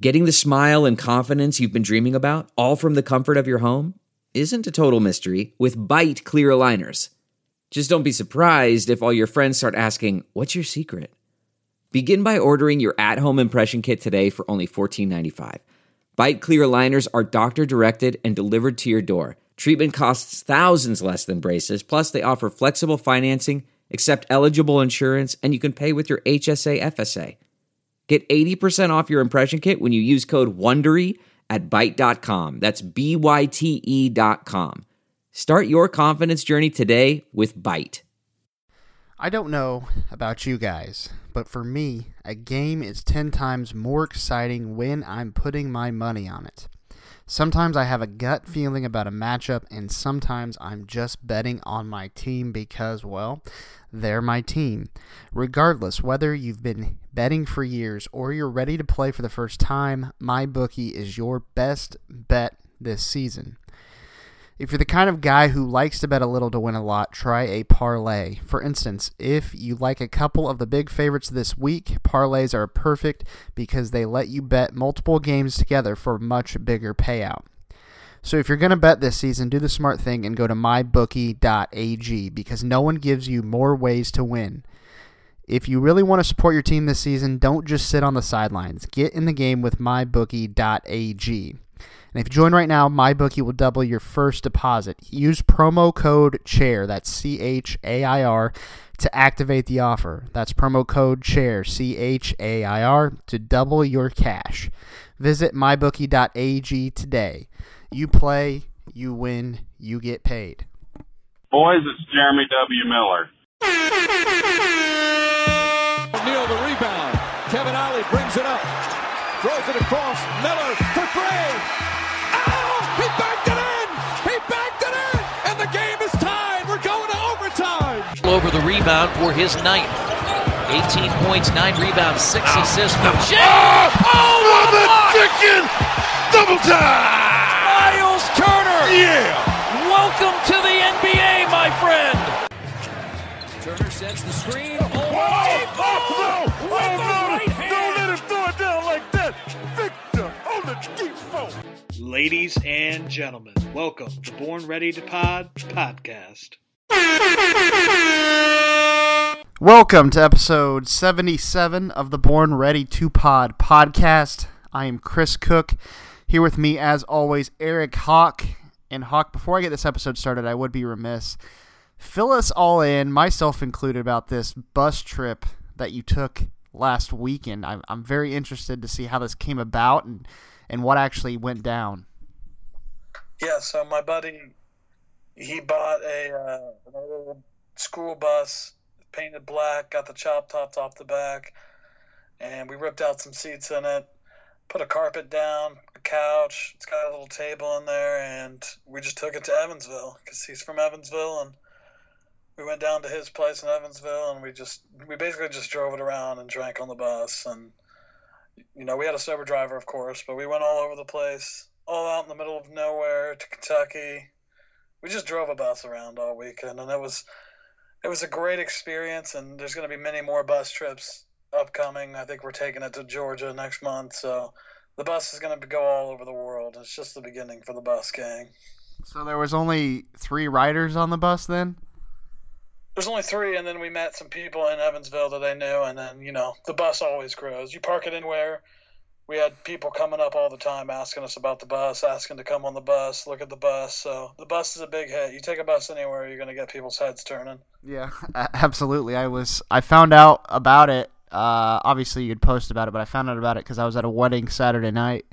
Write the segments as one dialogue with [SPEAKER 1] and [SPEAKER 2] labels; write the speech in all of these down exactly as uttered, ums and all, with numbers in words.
[SPEAKER 1] Getting the smile and confidence you've been dreaming about, all from the comfort of your home, isn't a total mystery with Byte clear aligners. Just don't be surprised if all your friends start asking, "What's your secret?" Begin by ordering your at-home impression kit today for only fourteen ninety-five. Byte clear aligners are doctor-directed and delivered to your door. Treatment costs thousands less than braces, plus they offer flexible financing, accept eligible insurance, and you can pay with your H S A F S A. Get eighty percent off your impression kit when you use code WONDERY at byte dot com. That's B Y T E dot com. Start your confidence journey today with Byte.
[SPEAKER 2] I don't know about you guys, but for me, a game is ten times more exciting when I'm putting my money on it. Sometimes I have a gut feeling about a matchup, and sometimes I'm just betting on my team because, well, they're my team. Regardless, whether you've been betting for years or you're ready to play for the first time, MyBookie is your best bet this season. If you're the kind of guy who likes to bet a little to win a lot, try a parlay. For instance, if you like a couple of the big favorites this week, parlays are perfect because they let you bet multiple games together for a much bigger payout. So if you're going to bet this season, do the smart thing and go to my bookie dot a g because no one gives you more ways to win. If you really want to support your team this season, don't just sit on the sidelines. Get in the game with my bookie dot a g. And if you join right now, MyBookie will double your first deposit. Use promo code CHAIR, that's C H A I R, to activate the offer. That's promo code CHAIR, C H A I R, to double your cash. Visit my bookie dot a g today. You play, you win, you get paid.
[SPEAKER 3] Boys, it's Jeremy W. Miller.
[SPEAKER 4] Neal the rebound. Kevin Ollie brings it up. Throws it across. Miller for three. He backed it in! He backed it in! And the game is tied! We're going to overtime!
[SPEAKER 5] Over the rebound for his ninth. eighteen points, nine rebounds, six oh, assists for Jay!
[SPEAKER 6] Oh,
[SPEAKER 5] oh
[SPEAKER 6] what the chicken! Double time!
[SPEAKER 5] Miles Turner!
[SPEAKER 6] Yeah!
[SPEAKER 5] Welcome to the N B A, my friend!
[SPEAKER 4] Turner sets the screen. Oh,
[SPEAKER 6] oh, oh, oh no! Oh, no! Right Don't let him throw it down like that! Victor on the deep phone!
[SPEAKER 7] Ladies and gentlemen, welcome to Born Ready to Pod podcast.
[SPEAKER 2] Welcome to episode seventy-seven of the Born Ready to Pod podcast. I am Chris Cook. Here with me, as always, Eric Hawk. And Hawk, before I get this episode started, I would be remiss. Fill us all in, myself included, about this bus trip that you took last weekend. I'm, I'm very interested to see how this came about and and what actually went down.
[SPEAKER 8] Yeah, so my buddy, he bought a uh, an old school bus, painted black, got the chop topped off the back, and we ripped out some seats in it, put a carpet down, a couch, it's got a little table in there, and we just took it to Evansville, because he's from Evansville, and we went down to his place in Evansville, and we just, we basically just drove it around and drank on the bus, and you know, we had a sober driver, of course, but we went all over the place, all out in the middle of nowhere to Kentucky. We just drove a bus around all weekend, and it was it was a great experience, and there's going to be many more bus trips upcoming. I think we're taking it to Georgia next month, so the bus is going to go all over the world. It's just the beginning for the bus gang.
[SPEAKER 2] So there was only three riders on the bus then?
[SPEAKER 8] There's only three, and then we met some people in Evansville that I knew, and then, you know, the bus always grows. You park it anywhere. We had people coming up all the time asking us about the bus, asking to come on the bus, look at the bus. So the bus is a big hit. You take a bus anywhere, you're going to get people's heads turning.
[SPEAKER 2] Yeah, absolutely. I was I found out about it. Uh, obviously, you'd post about it, but I found out about it because I was at a wedding Saturday night,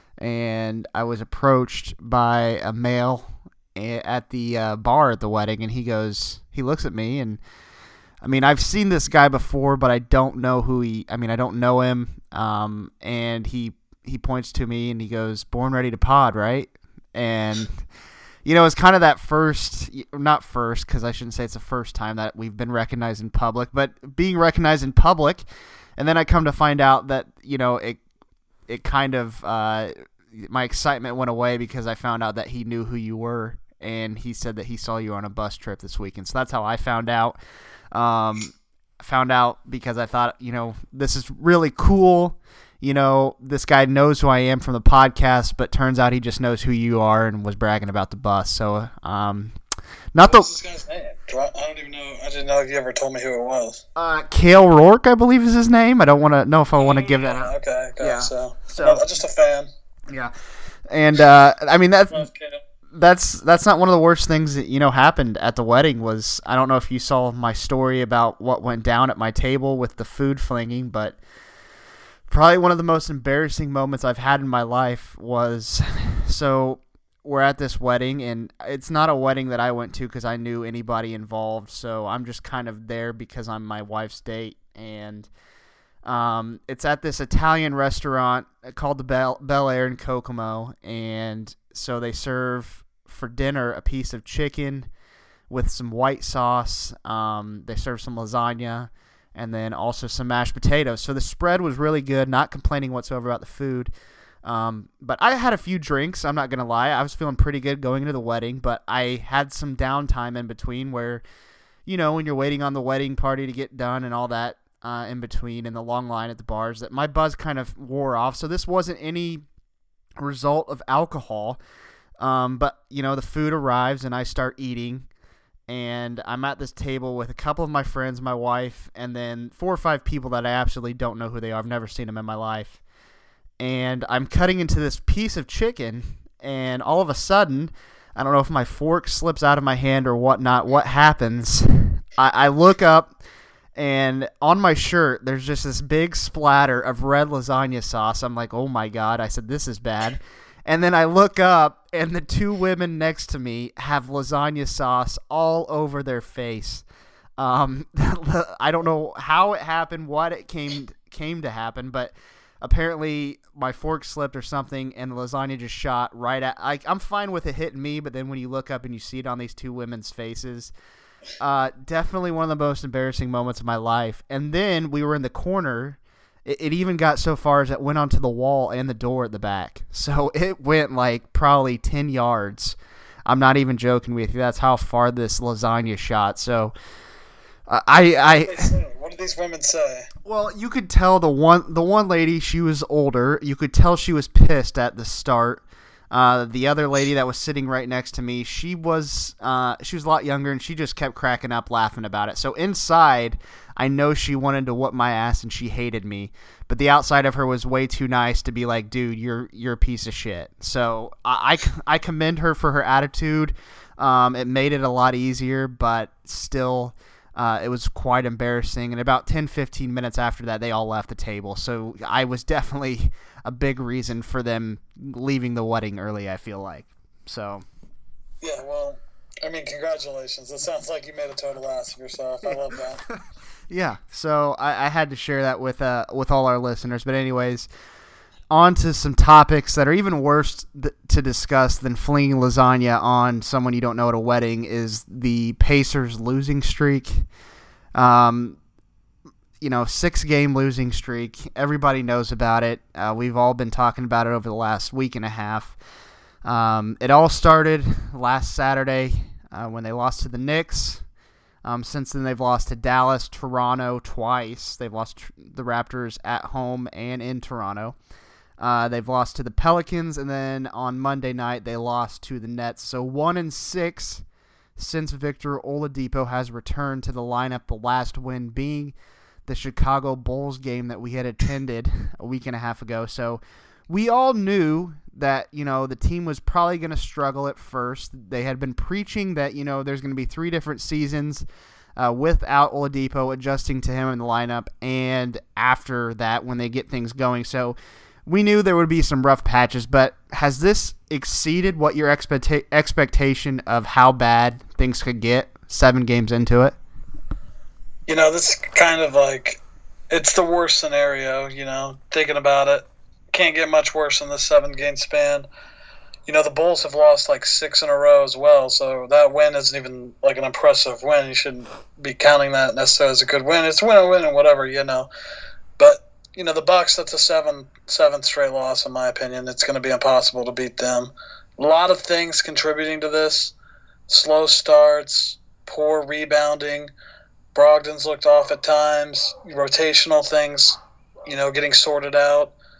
[SPEAKER 2] and I was approached by a male at the uh, bar at the wedding, and he goes, he looks at me, and I mean, I've seen this guy before, but I don't know who he, I mean, I don't know him, um, and he, he points to me, and he goes, "Born Ready to Pod, right?" And, you know, it's kind of that first, not first, because I shouldn't say it's the first time that we've been recognized in public, but being recognized in public, and then I come to find out that, you know, it, it kind of, uh, my excitement went away because I found out that he knew who you were, and he said that he saw you on a bus trip this weekend. So that's how I found out. Um, found out because I thought, you know, this is really cool. you know, this guy knows who I am from the podcast, but turns out he just knows who you are and was bragging about the bus. So, um, not the.
[SPEAKER 8] What's this guy's name? Do I, I don't even know. I didn't know if you ever told me who it was.
[SPEAKER 2] Uh, Cale Rourke, I believe is his name. I don't want to know if I want to give that out.
[SPEAKER 8] Okay, okay.
[SPEAKER 2] Yeah.
[SPEAKER 8] So,
[SPEAKER 2] So-
[SPEAKER 8] no, just a fan.
[SPEAKER 2] Yeah, and uh, I mean that's
[SPEAKER 8] Love Cale.
[SPEAKER 2] that's that's not one of the worst things that you know happened at the wedding. Was I don't know if you saw my story about what went down at my table with the food flinging, but probably one of the most embarrassing moments I've had in my life was so we're at this wedding, and it's not a wedding that I went to because I knew anybody involved, so I'm just kind of there because I'm my wife's date. And um, it's at this Italian restaurant called the Bel, Bel Air in Kokomo, and so they serve for dinner a piece of chicken with some white sauce. Um, they serve some lasagna, and then also some mashed potatoes. So the spread was really good, not complaining whatsoever about the food. Um, but I had a few drinks, I'm not going to lie. I was feeling pretty good going into the wedding, but I had some downtime in between where, you know, when you're waiting on the wedding party to get done and all that uh, in between and the long line at the bars, that my buzz kind of wore off. So this wasn't any result of alcohol. Um, but, you know, the food arrives and I start eating. And I'm at this table with a couple of my friends, my wife, and then four or five people that I absolutely don't know who they are. I've never seen them in my life. And I'm cutting into this piece of chicken, and all of a sudden, I don't know if my fork slips out of my hand or whatnot. What happens? I, I look up, and on my shirt, there's just this big splatter of red lasagna sauce. I'm like, oh my God. I said, this is bad. And then I look up, and the two women next to me have lasagna sauce all over their face. Um, I don't know how it happened, what it came came to happen, but apparently my fork slipped or something, and the lasagna just shot right at. I, I'm fine with it hitting me, but then when you look up and you see it on these two women's faces, uh, definitely one of the most embarrassing moments of my life. And then we were in the corner. It, it even got so far as it went onto the wall and the door at the back. So it went like probably ten yards. I'm not even joking with you. That's how far this lasagna shot. So uh, I I.
[SPEAKER 8] What did they say? What did these women say?
[SPEAKER 2] Well, you could tell the one the one lady, she was older. You could tell she was pissed at the start. Uh, the other lady that was sitting right next to me, she was uh, she was a lot younger, and she just kept cracking up, laughing about it. So inside, I know she wanted to whoop my ass, and she hated me. But the outside of her was way too nice to be like, dude, you're you're a piece of shit. So I, I, I commend her for her attitude. Um, it made it a lot easier, but still, Uh, it was quite embarrassing, and about ten, fifteen minutes after that, they all left the table. So I was definitely a big reason for them leaving the wedding early, I feel like. So.
[SPEAKER 8] Yeah, well, I mean, congratulations. It sounds like you made a total ass of yourself. I love that.
[SPEAKER 2] Yeah, so I, I had to share that with uh, with all our listeners. But anyways, on to some topics that are even worse th- to discuss than flinging lasagna on someone you don't know at a wedding is the Pacers losing streak. Um, you know, six-game losing streak. Everybody knows about it. Uh, we've all been talking about it over the last week and a half. Um, it all started last Saturday uh, when they lost to the Knicks. Um, since then, they've lost to Dallas, Toronto twice. They've lost tr- the Raptors at home and in Toronto. Uh, they've lost to the Pelicans, and then on Monday night, they lost to the Nets. So one and six since Victor Oladipo has returned to the lineup, the last win being the Chicago Bulls game that we had attended a week and a half ago. So we all knew that, you know, the team was probably going to struggle at first. They had been preaching that, you know, there's going to be three different seasons uh, without Oladipo, adjusting to him in the lineup, and after that when they get things going. So we knew there would be some rough patches, but has this exceeded what your expecta- expectation of how bad things could get seven games into it?
[SPEAKER 8] You know, this is kind of like, it's the worst scenario, you know, thinking about it. Can't get much worse in this seven-game span. You know, the Bulls have lost like six in a row as well, so that win isn't even like an impressive win. You shouldn't be counting that necessarily as a good win. It's a win, a win, and whatever, you know. But, you know, the Bucks, that's a seven, seventh straight loss, in my opinion. It's going to be impossible to beat them. A lot of things contributing to this. Slow starts, poor rebounding. Brogdon's looked off at times. Rotational things, you know, getting sorted out.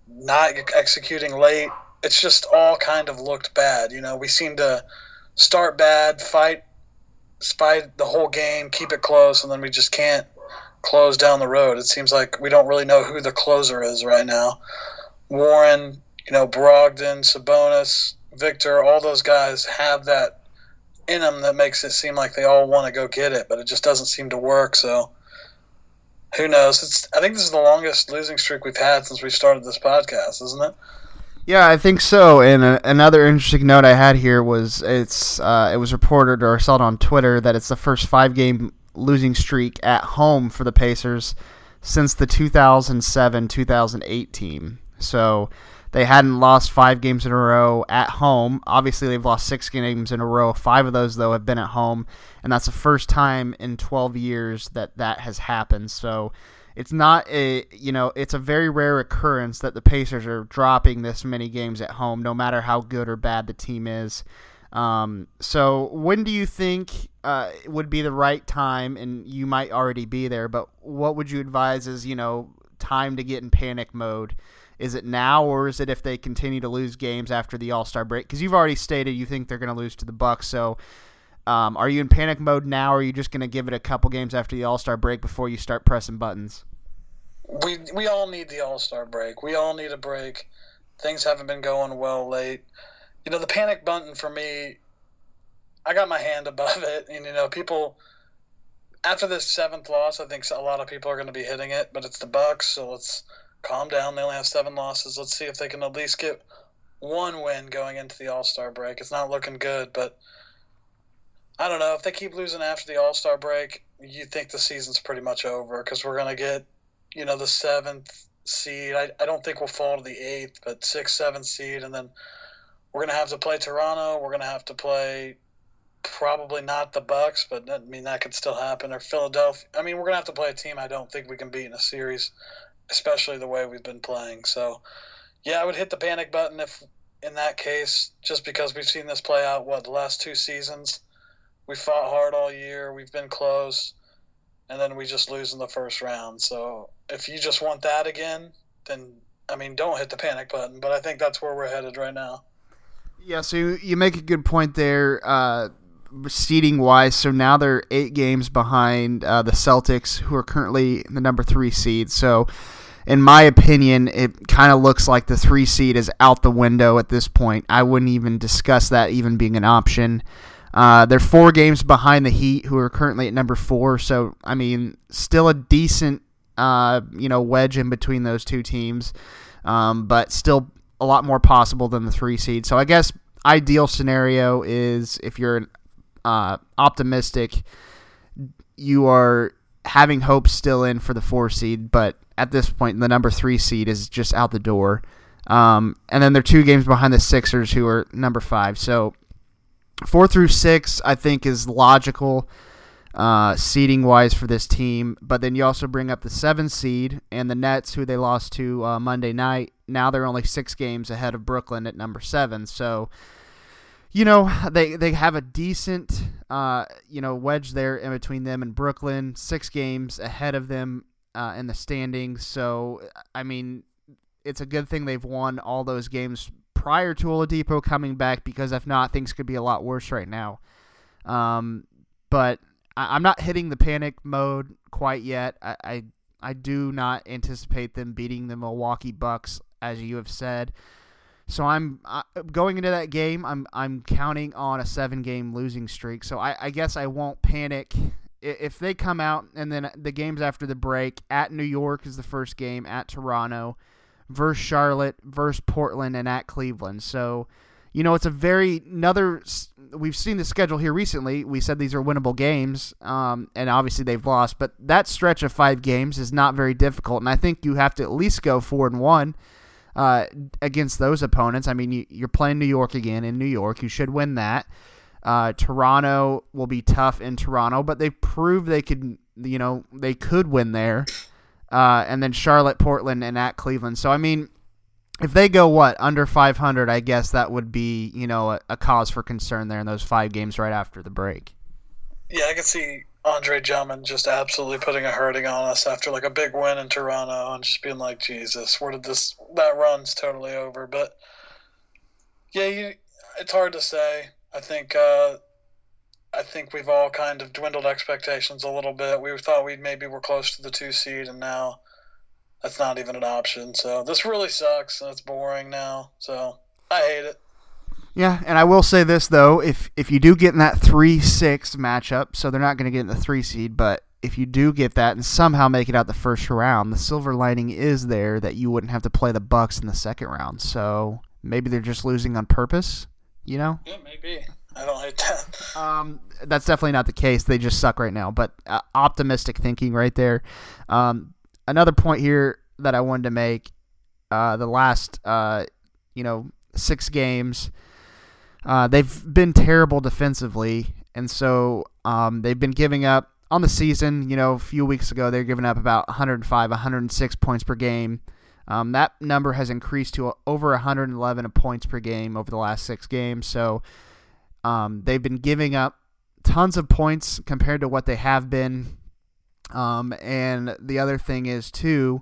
[SPEAKER 8] not executing late. It's just all kind of looked bad. You know, we seem to start bad, fight, fight the whole game, keep it close, and then we just can't close down the road. It seems like we don't really know who the closer is right now. Warren, you know, Brogdon, Sabonis, Victor, all those guys have that in them that makes it seem like they all want to go get it, but it just doesn't seem to work. So who knows? It's, I think this is the longest losing streak we've had since we started this podcast, isn't it?
[SPEAKER 2] Yeah, I think so. And uh, another interesting note I had here was it's uh, it was reported, or I saw it on Twitter, that it's the first five-game losing streak at home for the Pacers since the two thousand seven two thousand eight team. So they hadn't lost five games in a row at home. Obviously, they've lost six games in a row. Five of those, though, have been at home, and that's the first time in twelve years that that has happened. So it's not a, you know, it's a very rare occurrence that the Pacers are dropping this many games at home, no matter how good or bad the team is. Um, so when do you think uh, would be the right time, and you might already be there, but what would you advise is, you know, time to get in panic mode? Is it now, or is it if they continue to lose games after the All-Star break? Because you've already stated you think they're going to lose to the Bucks, so um, are you in panic mode now, or are you just going to give it a couple games after the All-Star break before you start pressing buttons?
[SPEAKER 8] We we all need the All-Star break. We all need a break. Things haven't been going well late. You know, the panic button for me, I got my hand above it. And, you know, people, after this seventh loss, I think a lot of people are going to be hitting it, but it's the Bucks, so let's calm down. They only have seven losses. Let's see if they can at least get one win going into the All-Star break. It's not looking good, but I don't know. If they keep losing after the All-Star break, you think the season's pretty much over because we're going to get, you know, the seventh seed. I, I don't think we'll fall to the eighth, but sixth, seventh seed, and then we're going to have to play Toronto. We're going to have to play probably not the Bucks, but I mean, that could still happen, or Philadelphia. I mean, we're going to have to play a team I don't think we can beat in a series, especially the way we've been playing. So, yeah, I would hit the panic button if, in that case, just because we've seen this play out, what, the last two seasons? We fought hard all year. We've been close, and then we just lose in the first round. So if you just want that again, then, I mean, don't hit the panic button. But I think that's where we're headed right now.
[SPEAKER 2] Yeah, so you, you make a good point there, uh, seeding-wise. So now they're eight games behind uh, the Celtics, who are currently the number three seed. So in my opinion, it kind of looks like the three seed is out the window at this point. I wouldn't even discuss that even being an option. Uh, they're four games behind the Heat, who are currently at number four. So, I mean, still a decent, uh, you know, wedge in between those two teams, um, but still a lot more possible than the three seed. So I guess ideal scenario is if you're uh, optimistic, you are having hope still in for the four seed, but at this point, the number three seed is just out the door. Um, and then they're two games behind the Sixers, who are number five. So four through six, I think, is logical uh, seeding-wise for this team. But then you also bring up the seven seed and the Nets, who they lost to uh, Monday night. Now they're only six games ahead of Brooklyn at number seven. So, you know, they, they have a decent, uh, you know, wedge there in between them and Brooklyn. Six games ahead of them uh, in the standings. So, I mean, it's a good thing they've won all those games prior to Oladipo coming back, because if not, things could be a lot worse right now. Um, but I, I'm not hitting the panic mode quite yet. I, I I do not anticipate them beating the Milwaukee Bucks, as you have said. So I'm uh, going into that game. I'm I'm counting on a seven-game losing streak. So I, I guess I won't panic if they come out, and then the games after the break. At New York is the first game, at Toronto, versus Charlotte, versus Portland, and at Cleveland. So, you know, it's a very another. We've seen the schedule here recently. We said these are winnable games, um, and obviously they've lost. But that stretch of five games is not very difficult, and I think you have to at least go four and one uh, against those opponents. I mean, you, you're playing New York again in New York. You should win that. Uh, Toronto will be tough in Toronto, but they've proved they could. You know, they could win there. Uh, and then Charlotte, Portland, and at Cleveland. So, I mean, if they go, what, under five hundred, I guess that would be, you know, a, a cause for concern there in those five games right after the break.
[SPEAKER 8] Yeah, I can see Andre Drummond just absolutely putting a hurting on us after like a big win in Toronto and just being like, Jesus, where did this – that run's totally over. But, yeah, you, it's hard to say. I think uh, I think we've all kind of dwindled expectations a little bit. We thought we maybe were close to the two seed, and now that's not even an option. So this really sucks, and it's boring now. So I hate it.
[SPEAKER 2] Yeah, and I will say this, though. If if you do get in that three six matchup, so they're not going to get in the three seed, but if you do get that and somehow make it out the first round, the silver lining is there that you wouldn't have to play the Bucks in the second round. So maybe they're just losing on purpose, you know?
[SPEAKER 8] Yeah, maybe. I don't hate that.
[SPEAKER 2] Um, that's definitely not the case. They just suck right now, but uh, optimistic thinking right there. Um, another point here that I wanted to make, uh, the last, uh, you know, six games – Uh, they've been terrible defensively, and so um, they've been giving up on the season. You know, a few weeks ago, they were giving up about one hundred five, one hundred six points per game. Um, that number has increased to over one hundred eleven points per game over the last six games. So um, they've been giving up tons of points compared to what they have been. Um, and the other thing is, too,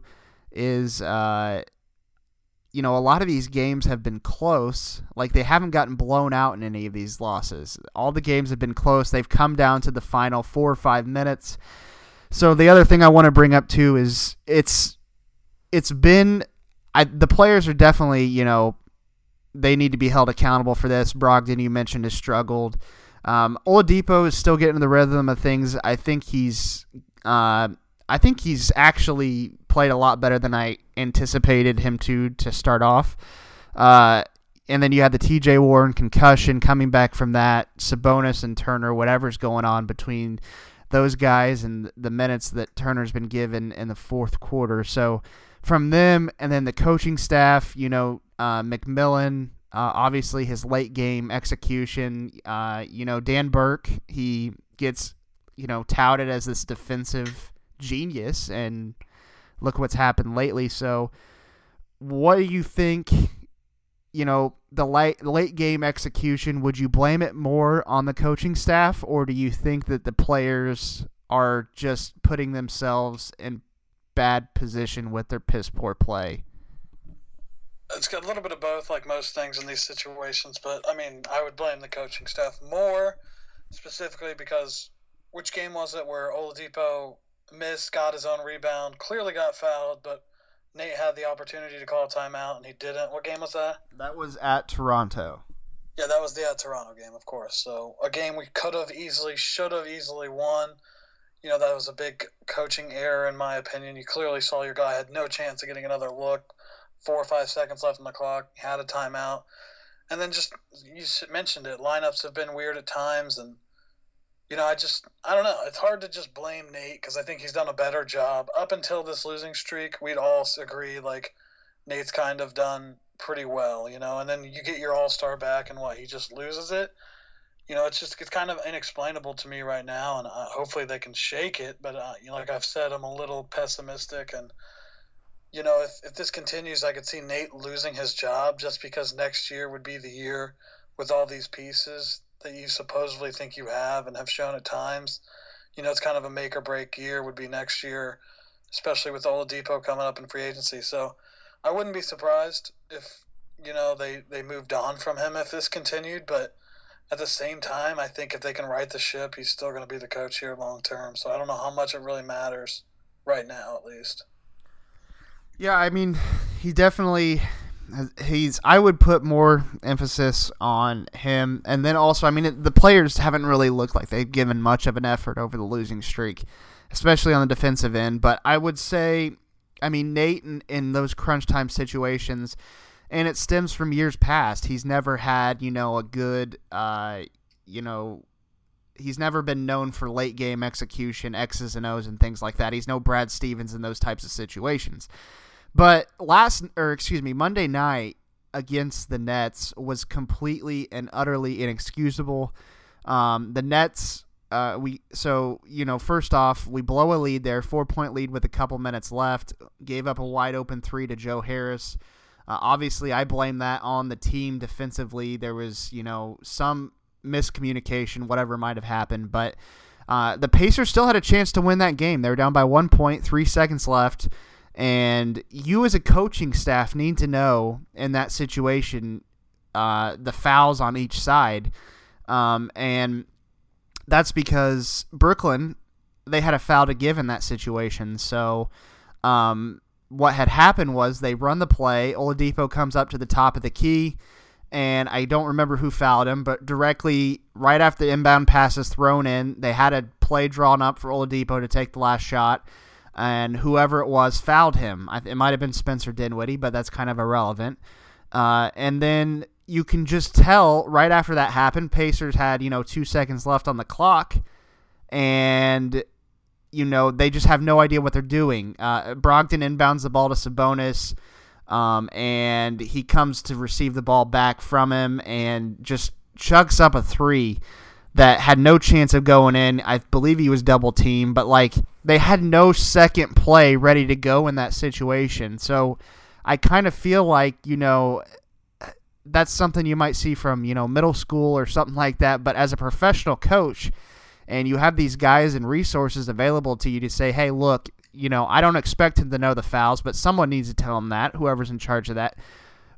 [SPEAKER 2] is uh, – you know, a lot of these games have been close. Like, they haven't gotten blown out in any of these losses. All the games have been close. They've come down to the final four or five minutes. So the other thing I want to bring up, too, is it's it's been I, – the players are definitely, you know, they need to be held accountable for this. Brogdon, you mentioned, has struggled. Um, Oladipo is still getting the rhythm of things. I think he's uh, – I think he's actually played a lot better than I anticipated him to to start off. Uh, and then you had the T J Warren concussion coming back from that, Sabonis and Turner, whatever's going on between those guys and the minutes that Turner's been given in the fourth quarter. So from them and then the coaching staff, you know, uh, McMillan, uh, obviously his late game execution, uh, you know, Dan Burke, he gets, you know, touted as this defensive genius, and look what's happened lately. So what do you think, you know, the late, late game execution, would you blame it more on the coaching staff, or do you think that the players are just putting themselves in bad position with their piss poor play?
[SPEAKER 8] It's got a little bit of both, like most things in these situations, but I mean, I would blame the coaching staff more, specifically because which game was it where Oladipo missed, got his own rebound, clearly got fouled, but Nate had the opportunity to call a timeout and he didn't. What game was that?
[SPEAKER 2] That was at Toronto.
[SPEAKER 8] Yeah, that was the at Toronto game, of course. So a game we could have easily, should have easily won. You know, that was a big coaching error in my opinion. You clearly saw your guy had no chance of getting another look. Four or five seconds left on the clock. He had a timeout. And then just, you mentioned it, lineups have been weird at times, and you know, I just, I don't know. It's hard to just blame Nate because I think he's done a better job. Up until this losing streak, we'd all agree, like, Nate's kind of done pretty well, you know. And then you get your all-star back and what, he just loses it? You know, it's just, it's kind of inexplainable to me right now, and uh, hopefully they can shake it. But, uh, you know, like I've said, I'm a little pessimistic. And, you know, if, if this continues, I could see Nate losing his job just because next year would be the year with all these pieces that you supposedly think you have and have shown at times. You know, it's kind of a make or break year would be next year, especially with Oladipo coming up in free agency. So I wouldn't be surprised if, you know, they, they moved on from him if this continued. But at the same time, I think if they can right the ship, he's still going to be the coach here long term. So I don't know how much it really matters right now, at least.
[SPEAKER 2] Yeah, I mean, he definitely – He's. I would put more emphasis on him, and then also, I mean, the players haven't really looked like they've given much of an effort over the losing streak, especially on the defensive end. But I would say, I mean, Nate in, in those crunch time situations, and it stems from years past. He's never had, you know, a good, uh, you know, he's never been known for late game execution, X's and O's, and things like that. He's no Brad Stevens in those types of situations. But last, or excuse me, Monday night against the Nets was completely and utterly inexcusable. Um, the Nets, uh, we so you know, first off, we blow a lead there, four point lead with a couple minutes left. Gave up a wide open three to Joe Harris. Uh, obviously, I blame that on the team defensively. There was, you know, some miscommunication, whatever might have happened, but Uh, the Pacers still had a chance to win that game. They were down by one point, three seconds left, and you as a coaching staff need to know in that situation uh, the fouls on each side, um, and that's because Brooklyn, they had a foul to give in that situation. So um, what had happened was they run the play, Oladipo comes up to the top of the key, and I don't remember who fouled him, but directly right after the inbound pass is thrown in, they had a play drawn up for Oladipo to take the last shot, and whoever it was fouled him. It might have been Spencer Dinwiddie, but that's kind of irrelevant. Uh, and then you can just tell right after that happened, Pacers had, you know, two seconds left on the clock, and, you know, they just have no idea what they're doing. Uh, Brogdon inbounds the ball to Sabonis, Um, and he comes to receive the ball back from him and just chucks up a three that had no chance of going in. I believe he was double teamed, but like they had no second play ready to go in that situation. So I kind of feel like, you know, that's something you might see from, you know, middle school or something like that. But as a professional coach, and you have these guys and resources available to you to say, hey, look, you know, I don't expect him to know the fouls, but someone needs to tell him that, whoever's in charge of that.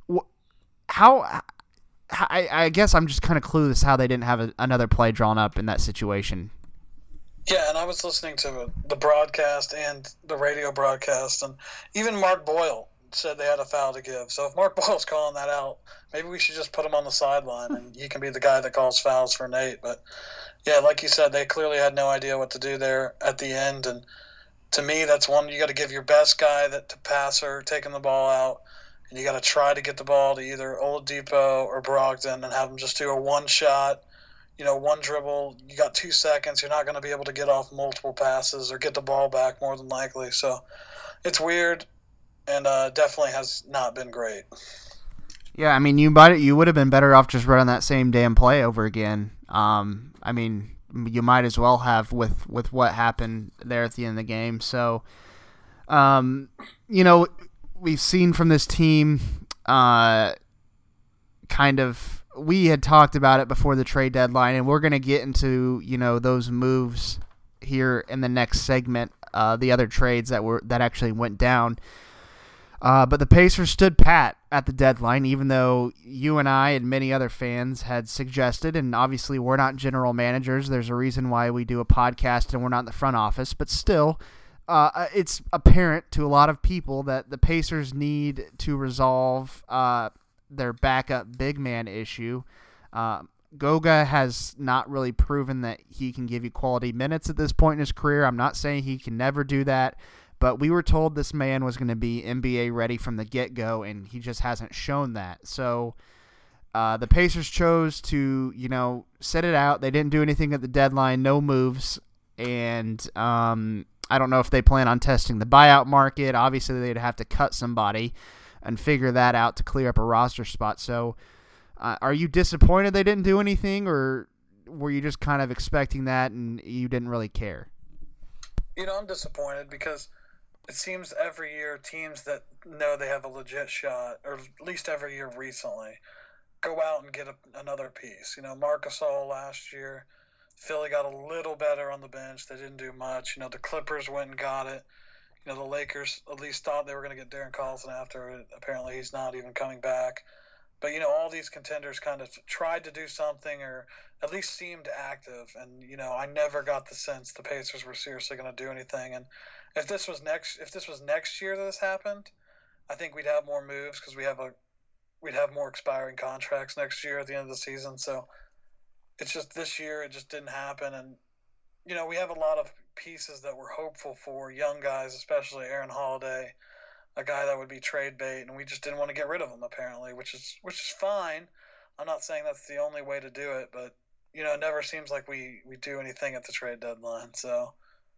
[SPEAKER 2] How, I, I guess I'm just kind of clueless how they didn't have a, another play drawn up in that situation.
[SPEAKER 8] Yeah, and I was listening to the broadcast and the radio broadcast, and even Mark Boyle said they had a foul to give. So if Mark Boyle's calling that out, maybe we should just put him on the sideline, and he can be the guy that calls fouls for Nate. But, yeah, like you said, they clearly had no idea what to do there at the end, and to me, that's one you got to give your best guy that to passer, taking the ball out, and you got to try to get the ball to either Oladipo or Brogdon and have them just do a one shot, you know, one dribble. You got two seconds. You're not going to be able to get off multiple passes or get the ball back more than likely. So it's weird, and uh, definitely has not been great.
[SPEAKER 2] Yeah, I mean, you might you would have been better off just running that same damn play over again. Um, I mean. You might as well have with, with what happened there at the end of the game. So, um, you know, we've seen from this team uh, kind of – we had talked about it before the trade deadline, and we're going to get into, you know, those moves here in the next segment, uh, the other trades that were that actually went down. Uh, but the Pacers stood pat at the deadline, even though you and I and many other fans had suggested, and obviously we're not general managers. There's a reason why we do a podcast and we're not in the front office. But still, uh, it's apparent to a lot of people that the Pacers need to resolve uh, their backup big man issue. Uh, Goga has not really proven that he can give you quality minutes at this point in his career. I'm not saying he can never do that. But we were told this man was going to be N B A ready from the get-go, and he just hasn't shown that. So uh, the Pacers chose to, you know, sit it out. They didn't do anything at the deadline, no moves. And um, I don't know if they plan on testing the buyout market. Obviously, they'd have to cut somebody and figure that out to clear up a roster spot. So uh, are you disappointed they didn't do anything, or were you just kind of expecting that and you didn't really care?
[SPEAKER 8] You know, I'm disappointed because – it seems every year teams that know they have a legit shot, or at least every year recently, go out and get a, another piece. You know, Marc Gasol last year, Philly got a little better on the bench. They didn't do much. You know, the Clippers went and got it. You know, the Lakers at least thought they were going to get Darren Collison after it. Apparently he's not even coming back. But, you know, all these contenders kind of tried to do something or at least seemed active. And, you know, I never got the sense the Pacers were seriously going to do anything. And if this was next if this was next year that this happened, I think we'd have more moves because we have a we'd have more expiring contracts next year at the end of the season. So it's just this year it just didn't happen. And, you know, we have a lot of pieces that we're hopeful for, young guys, especially Aaron Holiday, a guy that would be trade bait, and we just didn't want to get rid of him apparently, which is which is fine. I'm not saying that's the only way to do it, but, you know, it never seems like we, we do anything at the trade deadline. So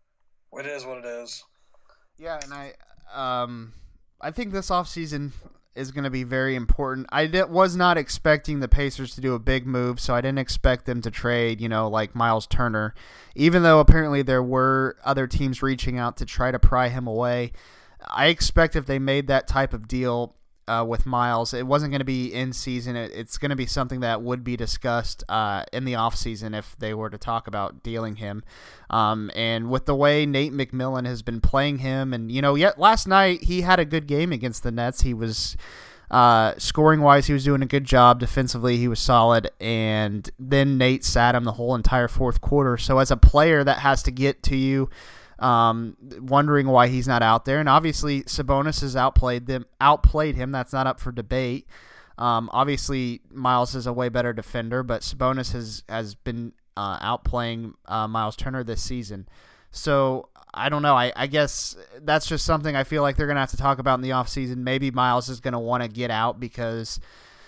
[SPEAKER 8] it is what it is.
[SPEAKER 2] Yeah, and I um I think this offseason is going to be very important. I did, was not expecting the Pacers to do a big move, so I didn't expect them to trade, you know, like Miles Turner, even though apparently there were other teams reaching out to try to pry him away. I expect if they made that type of deal, uh, with Miles. It wasn't going to be in season. It, it's going to be something that would be discussed uh, in the off season if they were to talk about dealing him. Um, and with the way Nate McMillan has been playing him, and you know, yet last night he had a good game against the Nets. He was uh, scoring wise, he was doing a good job. Defensively, he was solid. And then Nate sat him the whole entire fourth quarter. So as a player that has to get to you. Um, wondering why he's not out there, and obviously Sabonis has outplayed them, outplayed him. That's not up for debate. Um, obviously Miles is a way better defender, but Sabonis has has been uh, outplaying uh, Miles Turner this season. So I don't know. I, I guess that's just something I feel like they're gonna have to talk about in the offseason. Maybe Miles is gonna want to get out because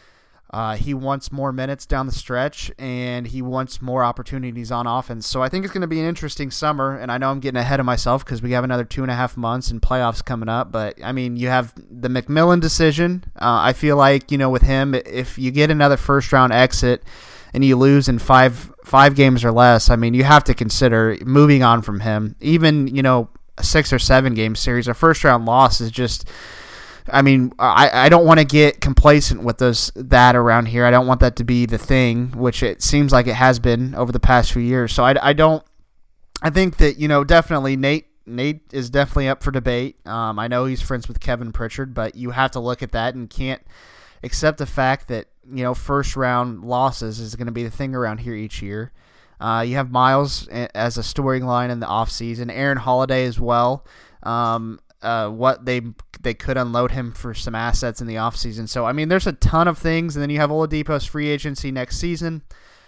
[SPEAKER 2] Uh, he wants more minutes down the stretch, and he wants more opportunities on offense. So I think it's going to be an interesting summer, and I know I'm getting ahead of myself because we have another two and a half months and playoffs coming up. But, I mean, you have the McMillan decision. Uh, I feel like, you know, with him, if you get another first-round exit and you lose in five five games or less, I mean, you have to consider moving on from him. Even, you know, a six- or seven-game series, a first-round loss is just – I mean, I, I don't want to get complacent with those that around here. I don't want that to be the thing, which it seems like it has been over the past few years. So I, I don't – I think that, you know, definitely Nate Nate is definitely up for debate. Um, I know he's friends with Kevin Pritchard, but you have to look at that and can't accept the fact that, you know, first-round losses is going to be the thing around here each year. Uh, you have Miles as a storyline in the offseason, Aaron Holiday as well. Um Uh, what they they could unload him for some assets in the offseason. So, I mean, there's a ton of things. And then you have Oladipo's free agency next season.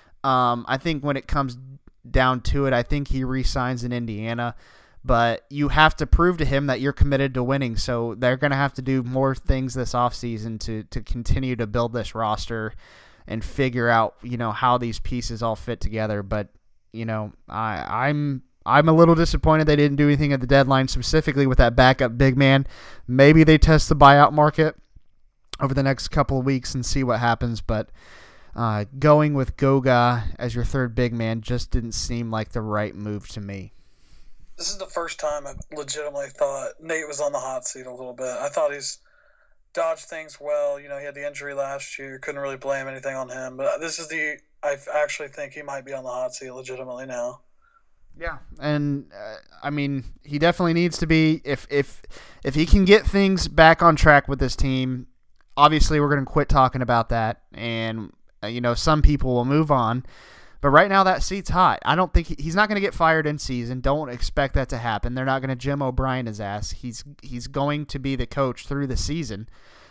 [SPEAKER 2] Um, I think when it comes down to it, I think he re-signs in Indiana. But you have to prove to him that you're committed to winning. So they're going to have to do more things this offseason to, to continue to build this roster and figure out, you know, how these pieces all fit together. But, you know, I, I'm... I'm a little disappointed they didn't do anything at the deadline, specifically with that backup big man. Maybe they test the buyout market over the next couple of weeks and see what happens, but uh, going with Goga as your third big man just didn't seem like the right move to me.
[SPEAKER 8] This is the first time I legitimately thought Nate was on the hot seat a little bit. I thought he's dodged things well. You know, he had the injury last year. Couldn't really blame anything on him. But this is the – I actually think he might be on the hot seat legitimately now.
[SPEAKER 2] Yeah, and uh, I mean, he definitely needs to be. If if if he can get things back on track with this team, obviously we're going to quit talking about that, and uh, you know, some people will move on. But right now, that seat's hot. I don't think he, he's not going to get fired in season. Don't expect that to happen. They're not going to Jim O'Brien his ass. He's he's going to be the coach through the season.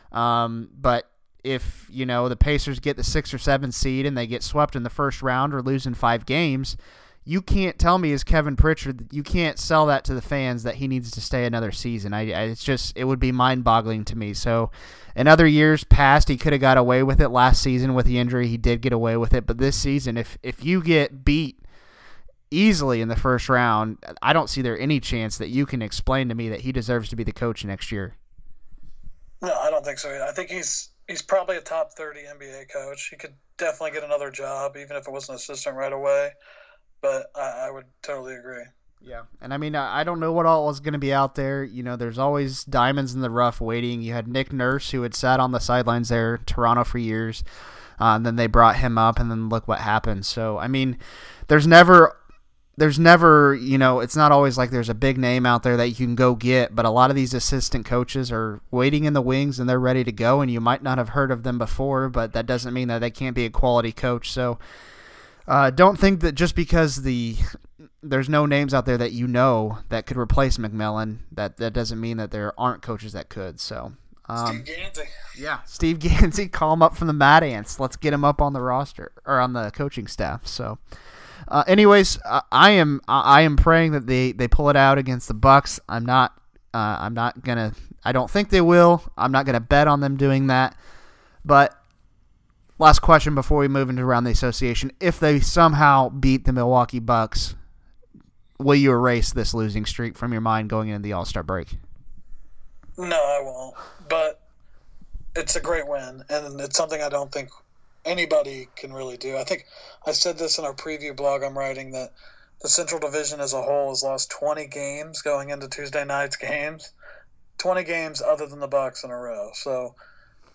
[SPEAKER 2] Um, but if you know the Pacers get the six or seven seed and they get swept in the first round or lose in five games. You can't tell me as Kevin Pritchard, you can't sell that to the fans that he needs to stay another season. I, I it's just, it would be mind-boggling to me. So in other years past, he could have got away with it last season with the injury. He did get away with it. But this season, if, if you get beat easily in the first round, I don't see there any chance that you can explain to me that he deserves to be the coach next year.
[SPEAKER 8] No, I don't think so. I think he's he's probably a top thirty N B A coach. He could definitely get another job, even if it was an assistant right away. But I, I would totally agree.
[SPEAKER 2] Yeah, and I mean, I don't know what all is going to be out there. You know, there's always diamonds in the rough waiting. You had Nick Nurse, who had sat on the sidelines there in Toronto for years, uh, and then they brought him up, and then look what happened. So, I mean, there's never, there's never, you know, it's not always like there's a big name out there that you can go get, but a lot of these assistant coaches are waiting in the wings, and they're ready to go, and you might not have heard of them before, but that doesn't mean that they can't be a quality coach. So, Uh, don't think that just because the there's no names out there that you know that could replace McMillan, that that doesn't mean that there aren't coaches that could. So, um,
[SPEAKER 8] Steve Gansey.
[SPEAKER 2] Yeah, Steve Gansey, call him up from the Mad Ants. Let's get him up on the roster or on the coaching staff. So, uh, anyways, uh, I am I am praying that they, they pull it out against the Bucks. I'm not uh, I'm not gonna. I don't think they will. I'm not gonna bet on them doing that. But last question before we move into around the association. If they somehow beat the Milwaukee Bucks, will you erase this losing streak from your mind going into the All-Star break?
[SPEAKER 8] No, I won't. But it's a great win, and it's something I don't think anybody can really do. I think I said this in our preview blog I'm writing, that the Central Division as a whole has lost twenty games going into Tuesday night's games. twenty games other than the Bucks in a row. So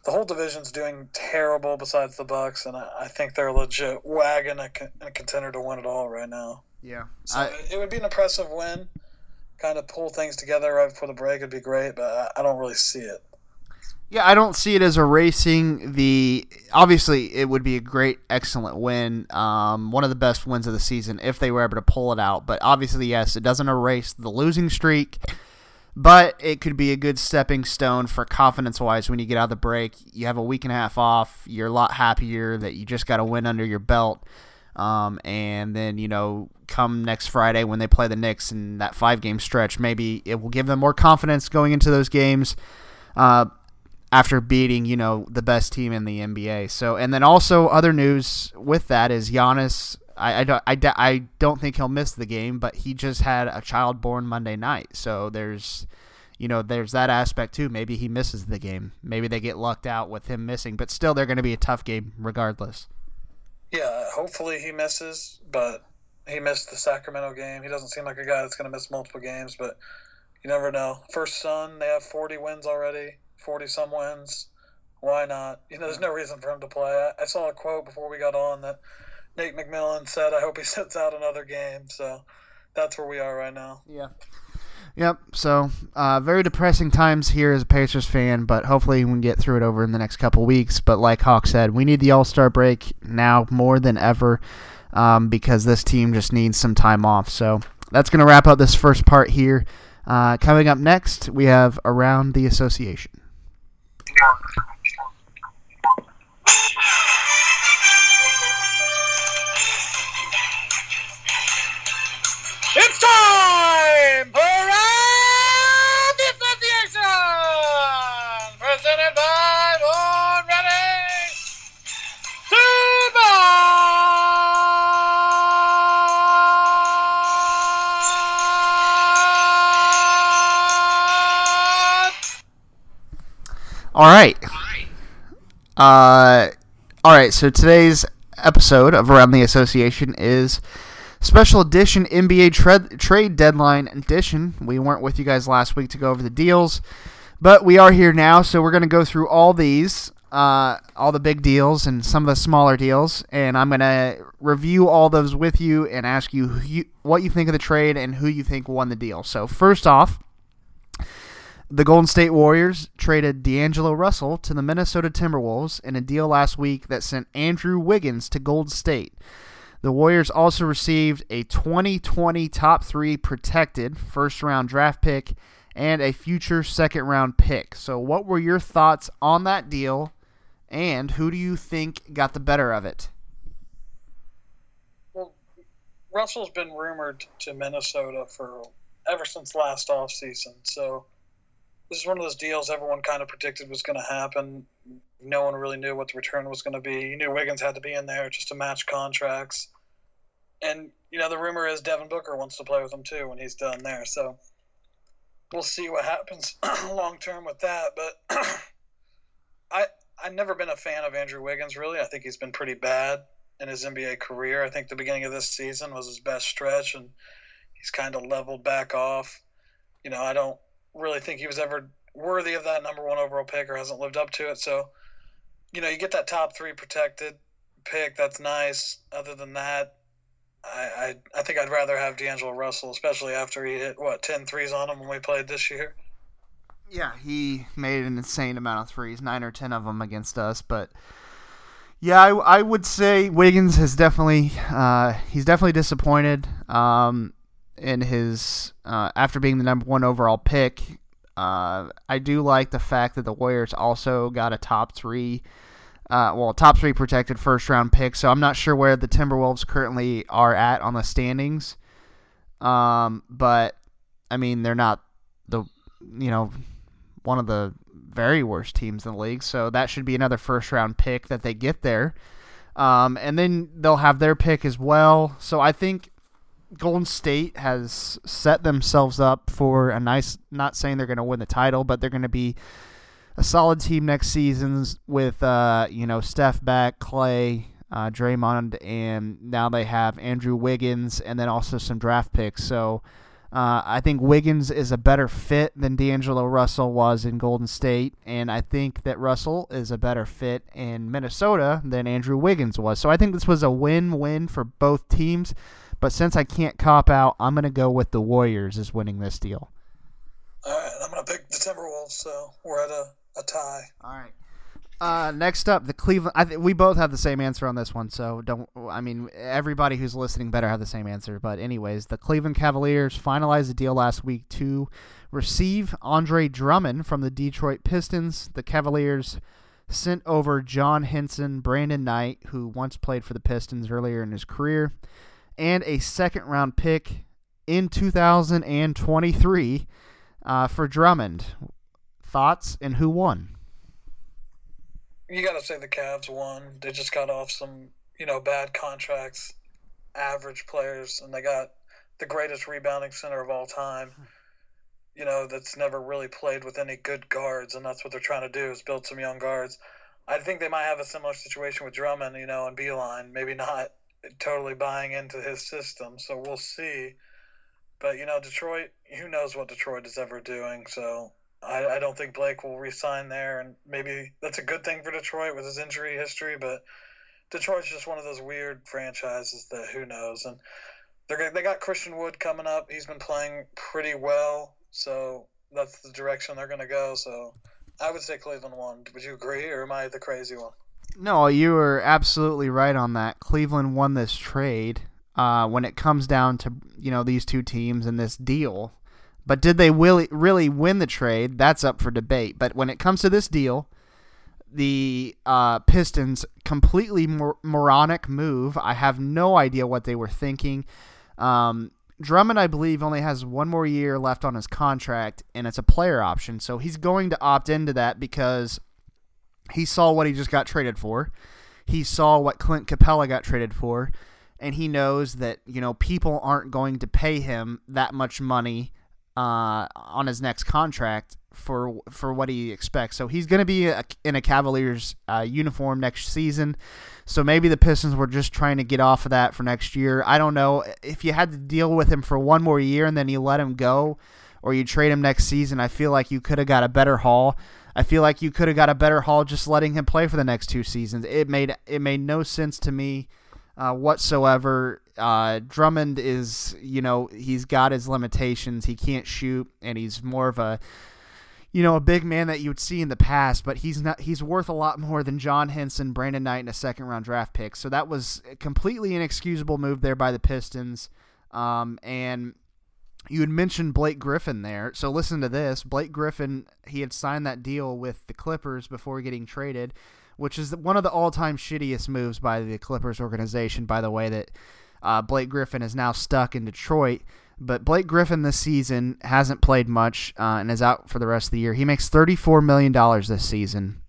[SPEAKER 8] the whole division's doing terrible besides the Bucks, and I, I think they're a legit wagon and a contender to win it all right now.
[SPEAKER 2] Yeah.
[SPEAKER 8] So
[SPEAKER 2] I,
[SPEAKER 8] it, it would be an impressive win. Kind of pull things together right before the break would be great, but I, I don't really see it.
[SPEAKER 2] Yeah, I don't see it as erasing the – obviously, it would be a great, excellent win, um, one of the best wins of the season if they were able to pull it out. But obviously, yes, it doesn't erase the losing streak, but it could be a good stepping stone for confidence-wise when you get out of the break. You have a week and a half off. You're a lot happier that you just got a win under your belt. Um, and then, you know, come next Friday when they play the Knicks in that five-game stretch, maybe it will give them more confidence going into those games. Uh after beating, you know, the best team in the N B A. So, and then also other news with that is Giannis, I, I, don't, I, I don't think he'll miss the game, but he just had a child born Monday night. So there's, you know, there's that aspect too. Maybe he misses the game. Maybe they get lucked out with him missing, but still they're going to be a tough game regardless.
[SPEAKER 8] Yeah, hopefully he misses, but he missed the Sacramento game. He doesn't seem like a guy that's going to miss multiple games, but you never know. First son, they have forty wins already. forty-some wins. Why not? You know, there's no reason for him to play. I, I saw a quote before we got on that Nate McMillan said, I hope he sits out another game. So that's where we are right now.
[SPEAKER 2] Yeah. Yep. So uh, very depressing times here as a Pacers fan, but hopefully we can get through it over in the next couple weeks. But like Hawk said, we need the All-Star break now more than ever um, because this team just needs some time off. So that's going to wrap up this first part here. Uh, coming up next, we have Around the Association.
[SPEAKER 6] It's time for Around the Association! Presented by Born Ready to Buy!
[SPEAKER 2] All right. Uh, all right, so today's episode of Around the Association is special edition N B A tra- trade deadline edition. We weren't with you guys last week to go over the deals, but we are here now, so we're going to go through all these, uh, all the big deals and some of the smaller deals, and I'm going to review all those with you and ask you, who you what you think of the trade and who you think won the deal. So first off, the Golden State Warriors traded D'Angelo Russell to the Minnesota Timberwolves in a deal last week that sent Andrew Wiggins to Golden State. The Warriors also received a twenty twenty top three protected first-round draft pick and a future second-round pick. So what were your thoughts on that deal, and who do you think got the better of it?
[SPEAKER 8] Well, Russell's been rumored to Minnesota for ever since last offseason, so this is one of those deals everyone kind of predicted was going to happen. No one really knew what the return was going to be. You knew Wiggins had to be in there just to match contracts. And, you know, the rumor is Devin Booker wants to play with him too when he's done there. So we'll see what happens long term with that. But I, I've never been a fan of Andrew Wiggins, really. I think he's been pretty bad in his N B A career. I think the beginning of this season was his best stretch, and he's kind of leveled back off. You know, I don't really think he was ever worthy of that number one overall pick or hasn't lived up to it. So, you know, you get that top three protected pick. That's nice. Other than that, I, I, I think I'd rather have D'Angelo Russell, especially after he hit, what, ten threes on him when we played this year.
[SPEAKER 2] Yeah, he made an insane amount of threes, nine or ten of them against us. But, yeah, I, I would say Wiggins has definitely uh, – he's definitely disappointed. Um in his uh, after being the number one overall pick. Uh, I do like the fact that the Warriors also got a top three, uh, well, top three protected first round pick. So I'm not sure where the Timberwolves currently are at on the standings. Um, but I mean, they're not the, you know, one of the very worst teams in the league. So that should be another first round pick that they get there. Um, and then they'll have their pick as well. So I think Golden State has set themselves up for a nice, not saying they're going to win the title, but they're going to be a solid team next season with, uh, you know, Steph back, Clay, uh, Draymond, and now they have Andrew Wiggins and then also some draft picks. So Uh, I think Wiggins is a better fit than D'Angelo Russell was in Golden State, and I think that Russell is a better fit in Minnesota than Andrew Wiggins was. So I think this was a win-win for both teams, but since I can't cop out, I'm going to go with the Warriors as winning this deal.
[SPEAKER 8] All right, I'm going to pick the Timberwolves, so we're at a, a tie.
[SPEAKER 2] All right. Uh, next up, the Cleveland. I th- we both have the same answer on this one, so don't. I mean, everybody who's listening better have the same answer. But anyways, the Cleveland Cavaliers finalized the deal last week to receive Andre Drummond from the Detroit Pistons. The Cavaliers sent over John Henson, Brandon Knight, who once played for the Pistons earlier in his career, and a second-round pick in two thousand twenty-three uh, for Drummond. Thoughts and who won?
[SPEAKER 8] You got to say the Cavs won. They just got off some, you know, bad contracts, average players, and they got the greatest rebounding center of all time, you know, that's never really played with any good guards, and that's what they're trying to do is build some young guards. I think they might have a similar situation with Drummond, you know, and Beeline, maybe not totally buying into his system, so we'll see. But, you know, Detroit, who knows what Detroit is ever doing, so I, I don't think Blake will re-sign there, and maybe that's a good thing for Detroit with his injury history, but Detroit's just one of those weird franchises that who knows. And they're they got Christian Wood coming up. He's been playing pretty well, so that's the direction they're going to go. So I would say Cleveland won. Would you agree, or am I the crazy one?
[SPEAKER 2] No, you were absolutely right on that. Cleveland won this trade uh, when it comes down to, you know, these two teams and this deal. But did they really, really win the trade? That's up for debate. But when it comes to this deal, the uh, Pistons, completely mor- moronic move. I have no idea what they were thinking. Um, Drummond, I believe, only has one more year left on his contract, and it's a player option. So he's going to opt into that because he saw what he just got traded for. He saw what Clint Capella got traded for, and he knows that, you know, people aren't going to pay him that much money Uh, on his next contract for for what he expects. So he's going to be a, in a Cavaliers uh, uniform next season. So maybe the Pistons were just trying to get off of that for next year. I don't know. If you had to deal with him for one more year and then you let him go or you trade him next season, I feel like you could have got a better haul. I feel like you could have got a better haul just letting him play for the next two seasons. It made it made no sense to me uh, whatsoever. Uh, Drummond is, you know, he's got his limitations. He can't shoot, and he's more of a, you know, a big man that you would see in the past, but he's not. He's worth a lot more than John Henson, Brandon Knight, and a second-round draft pick. So that was a completely inexcusable move there by the Pistons. Um, and you had mentioned Blake Griffin there. So listen to this. Blake Griffin, he had signed that deal with the Clippers before getting traded, which is one of the all-time shittiest moves by the Clippers organization, by the way, that Uh, Blake Griffin is now stuck in Detroit, but Blake Griffin this season hasn't played much uh, and is out for the rest of the year. He makes thirty-four million dollars this season,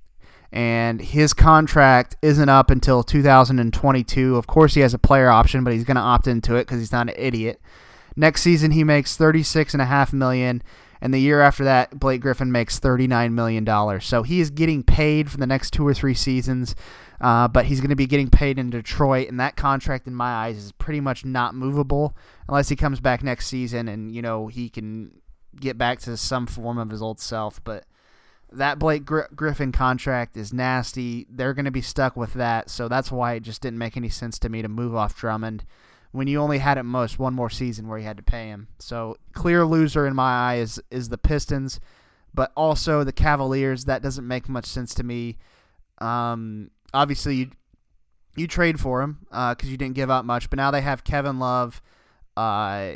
[SPEAKER 2] and his contract isn't up until two thousand twenty-two. Of course, he has a player option, but he's going to opt into it because he's not an idiot. Next season, he makes thirty-six point five million dollars, and the year after that, Blake Griffin makes thirty-nine million dollars. So he is getting paid for the next two or three seasons. Uh, but he's going to be getting paid in Detroit, and that contract, in my eyes, is pretty much not movable unless he comes back next season and, you know, he can get back to some form of his old self. But that Blake Gr- Griffin contract is nasty. They're going to be stuck with that, so that's why it just didn't make any sense to me to move off Drummond when you only had at most one more season where you had to pay him. So clear loser in my eyes is, is the Pistons, but also the Cavaliers. That doesn't make much sense to me. Um... Obviously, you you trade for him because uh, you didn't give up much, but now they have Kevin Love, uh,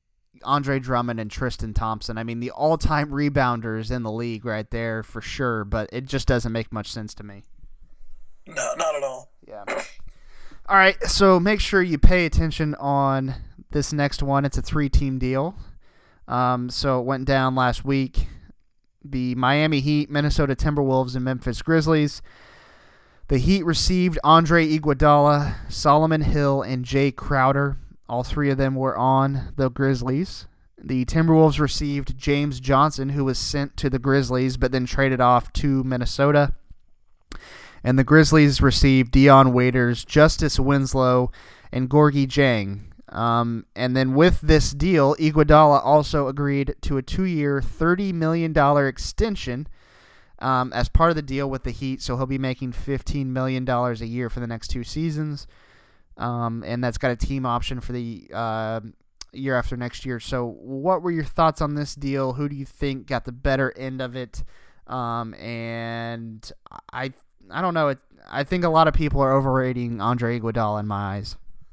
[SPEAKER 2] Andre Drummond, and Tristan Thompson. I mean, the all-time rebounders in the league right there for sure, but it just doesn't make much sense to me.
[SPEAKER 8] No, not at all.
[SPEAKER 2] Yeah. All right, so make sure you pay attention on this next one. It's a three-team deal. Um, so it went down last week. The Miami Heat, Minnesota Timberwolves, and Memphis Grizzlies. The Heat received Andre Iguodala, Solomon Hill, and Jay Crowder. All three of them were on the Grizzlies. The Timberwolves received James Johnson, who was sent to the Grizzlies but then traded off to Minnesota. And the Grizzlies received Dion Waiters, Justice Winslow, and Gorgie Jang. Um, and then with this deal, Iguodala also agreed to a two-year, thirty million dollars extension um, as part of the deal with the Heat. So he'll be making fifteen million dollars a year for the next two seasons. Um, and that's got a team option for the uh, year after next year. So what were your thoughts on this deal? Who do you think got the better end of it? Um, and I I don't know. It, I think a lot of people are overrating Andre Iguodala in my eyes.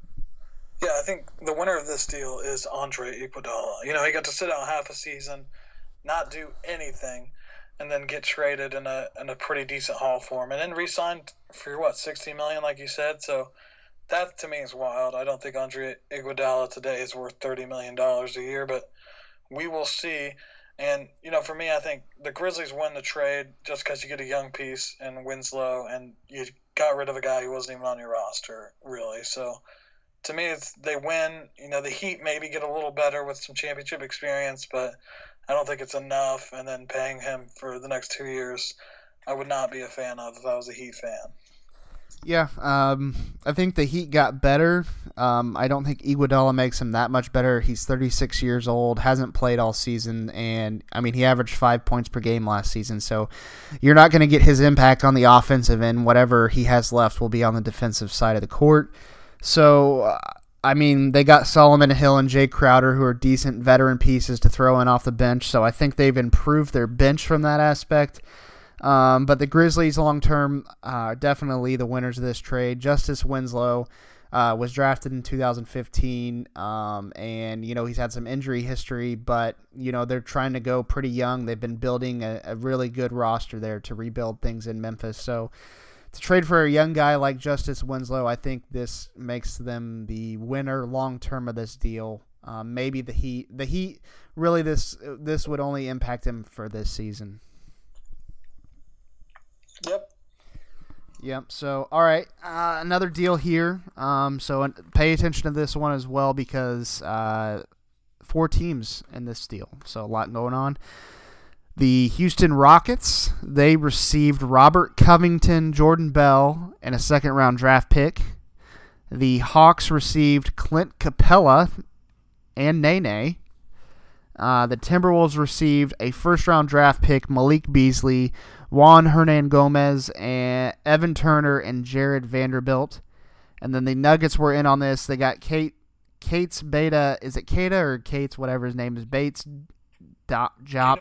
[SPEAKER 8] Yeah, I think the winner of this deal is Andre Iguodala. You know, he got to sit out half a season, not do anything, and then get traded in a in a pretty decent haul for him, and then re-signed for what, sixty million dollars, like you said. So that to me is wild. I don't think Andre Iguodala today is worth thirty million dollars a year, but we will see. And you know, for me, I think the Grizzlies win the trade just because you get a young piece in Winslow, and you got rid of a guy who wasn't even on your roster, really. So. To me, it's they win. You know, the Heat maybe get a little better with some championship experience, but I don't think it's enough. And then paying him for the next two years, I would not be a fan of if I was a Heat fan.
[SPEAKER 2] Yeah, um, I think the Heat got better. Um, I don't think Iguodala makes him that much better. He's thirty-six years old, hasn't played all season, and, I mean, he averaged five points per game last season, so you're not going to get his impact on the offensive end. Whatever he has left will be on the defensive side of the court. So, uh, I mean, they got Solomon Hill and Jay Crowder, who are decent veteran pieces to throw in off the bench. So I think they've improved their bench from that aspect. Um, but the Grizzlies, long-term, uh, definitely the winners of this trade. Justice Winslow uh, was drafted in two thousand fifteen, um, and, you know, he's had some injury history, but, you know, they're trying to go pretty young. They've been building a, a really good roster there to rebuild things in Memphis. So, to trade for a young guy like Justice Winslow, I think this makes them the winner long-term of this deal. Um, maybe the Heat. The Heat, really, this this would only impact him for this season.
[SPEAKER 8] Yep.
[SPEAKER 2] Yep. So, all right, uh, another deal here. Um, so pay attention to this one as well because uh, four teams in this deal. So a lot going on. The Houston Rockets, they received Robert Covington, Jordan Bell, and a second-round draft pick. The Hawks received Clint Capella and Nene. Uh, the Timberwolves received a first-round draft pick, Malik Beasley, Juan Hernan-Gomez, and Evan Turner, and Jared Vanderbilt. And then the Nuggets were in on this. They got Kate, Kate's Beta, is it Kata or Kate's, whatever his name is, Bates, Job.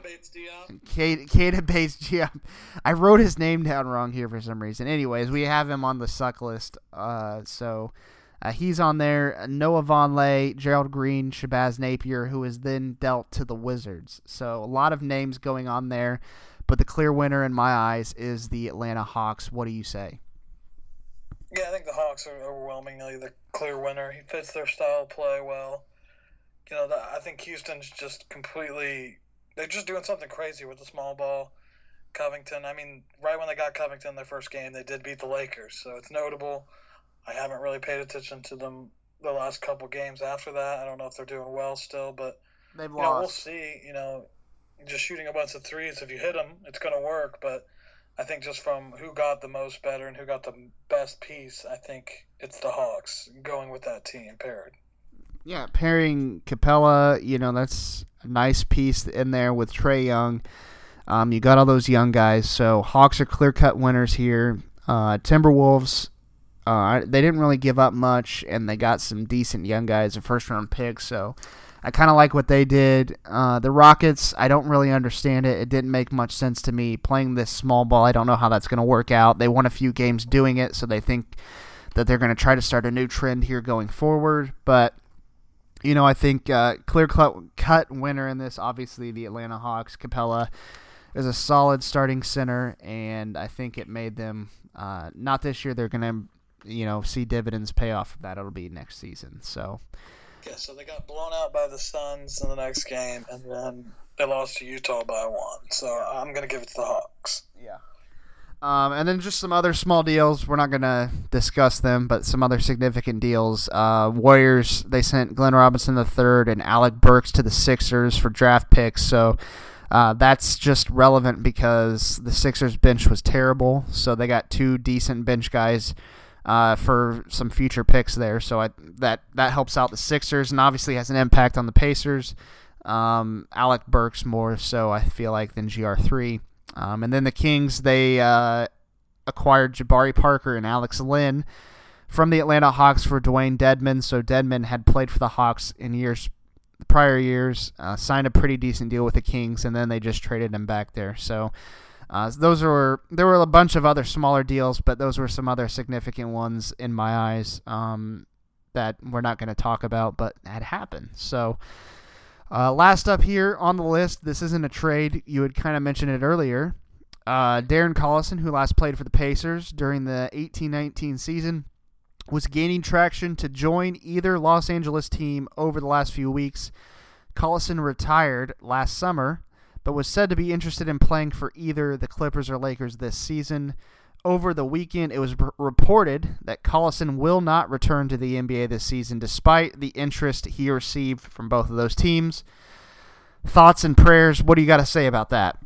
[SPEAKER 2] Kate, Kata Bates Diop. I wrote his name down wrong here for some reason. Anyways, we have him on the suck list. Uh, so uh, he's on there. Noah Vonleh, Gerald Green, Shabazz Napier, who is then dealt to the Wizards. So a lot of names going on there. But the clear winner in my eyes is the Atlanta Hawks. What do you say?
[SPEAKER 8] Yeah, I think the Hawks are overwhelmingly the clear winner. He fits their style of play well. You know, I think Houston's just completely – they're just doing something crazy with the small ball. Covington, I mean, right when they got Covington in their first game, they did beat the Lakers, so it's notable. I haven't really paid attention to them the last couple games after that. I don't know if they're doing well still, but
[SPEAKER 2] They've
[SPEAKER 8] you
[SPEAKER 2] lost.
[SPEAKER 8] know, we'll see. You know, just shooting a bunch of threes, if you hit them, it's going to work. But I think just from who got the most better and who got the best piece, I think it's the Hawks going with that team paired.
[SPEAKER 2] Yeah, pairing Capella, you know, that's a nice piece in there with Trae Young. Um, you got all those young guys, so Hawks are clear-cut winners here. Uh, Timberwolves, uh, they didn't really give up much, and they got some decent young guys, a first-round pick, so I kind of like what they did. Uh, the Rockets, I don't really understand it. It didn't make much sense to me. Playing this small ball, I don't know how that's going to work out. They won a few games doing it, so they think that they're going to try to start a new trend here going forward, but you know, I think uh, clear-cut winner in this, obviously the Atlanta Hawks. Capella is a solid starting center, and I think it made them, uh, not this year, they're going to, you know, see dividends pay off from that. It'll be next season. So,
[SPEAKER 8] yeah, so they got blown out by the Suns in the next game, and then they lost to Utah by one. So I'm going to give it to the Hawks.
[SPEAKER 2] Yeah. Um, and then just some other small deals. We're not going to discuss them, but some other significant deals. Uh, Warriors, they sent Glenn Robinson the third and Alec Burks to the Sixers for draft picks. So uh, that's just relevant because the Sixers bench was terrible. So they got two decent bench guys uh, for some future picks there. So I, that that helps out the Sixers and obviously has an impact on the Pacers. Um, Alec Burks more so, I feel like, than G R three. Um, and then the Kings, they uh, acquired Jabari Parker and Alex Lynn from the Atlanta Hawks for Dwayne Dedmon. So Dedmon had played for the Hawks in years prior years, uh, signed a pretty decent deal with the Kings, and then they just traded him back there. So uh, those were there were a bunch of other smaller deals, but those were some other significant ones in my eyes um, that we're not going to talk about, but had happened. So uh, last up here on the list, this isn't a trade. You had kind of mentioned it earlier. Uh, Darren Collison, who last played for the Pacers during the eighteen nineteen season, was gaining traction to join either Los Angeles team over the last few weeks. Collison retired last summer, but was said to be interested in playing for either the Clippers or Lakers this season. Over the weekend, it was r- reported that Collison will not return to the N B A this season, despite the interest he received from both of those teams. Thoughts and prayers, what do you got to say about that?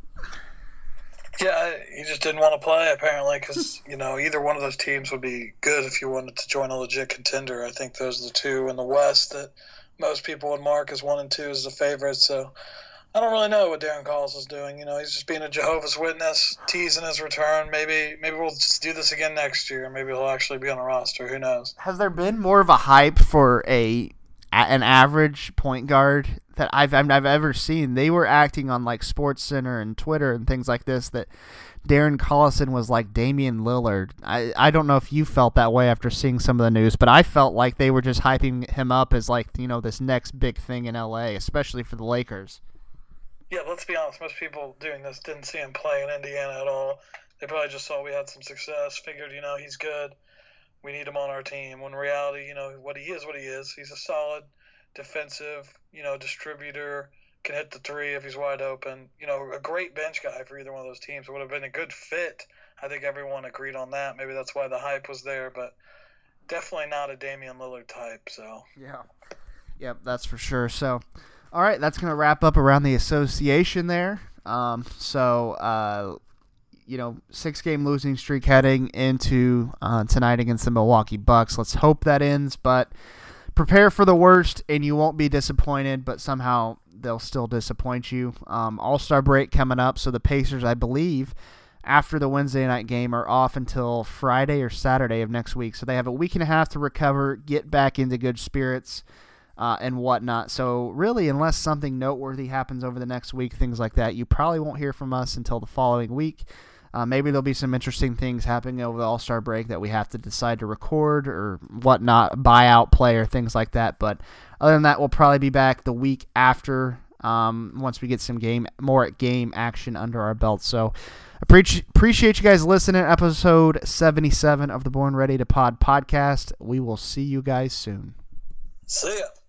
[SPEAKER 8] Yeah, he just didn't want to play, apparently, because, you know, either one of those teams would be good if you wanted to join a legit contender. I think those are the two in the West that most people would mark as one and two as the favorites. So I don't really know what Darren Collison is doing. You know, he's just being a Jehovah's Witness, teasing his return. Maybe maybe we'll just do this again next year. Maybe he'll actually be on a roster. Who knows?
[SPEAKER 2] Has there been more of a hype for a an average point guard that I've I've ever seen? They were acting on like SportsCenter and Twitter and things like this that Darren Collison was like Damian Lillard. I, I don't know if you felt that way after seeing some of the news, but I felt like they were just hyping him up as like, you know, this next big thing in L A, especially for the Lakers.
[SPEAKER 8] Yeah, let's be honest. Most people doing this didn't see him play in Indiana at all. They probably just saw we had some success, figured, you know, he's good. We need him on our team. When in reality, you know, what he is, what he is. He's a solid defensive, you know, distributor, can hit the three if he's wide open. You know, a great bench guy for either one of those teams. It would have been a good fit. I think everyone agreed on that. Maybe that's why the hype was there, but definitely not a Damian Lillard type. So
[SPEAKER 2] yeah, yep, that's for sure. So, all right, that's gonna wrap up around the association there. Um, so. Uh, You know, six-game losing streak heading into uh, tonight against the Milwaukee Bucks. Let's hope that ends, but prepare for the worst, and you won't be disappointed, but somehow they'll still disappoint you. Um, All-Star break coming up, so the Pacers, I believe, after the Wednesday night game, are off until Friday or Saturday of next week. So they have a week and a half to recover, get back into good spirits, uh, and whatnot. So really, unless something noteworthy happens over the next week, things like that, you probably won't hear from us until the following week. Uh, maybe there'll be some interesting things happening over the All-Star break that we have to decide to record or whatnot, buyout player, things like that. But other than that, we'll probably be back the week after um, once we get some game more game action under our belt. So appreciate appreciate you guys listening to episode seventy-seven of the Born Ready to Pod podcast. We will see you guys soon.
[SPEAKER 8] See ya.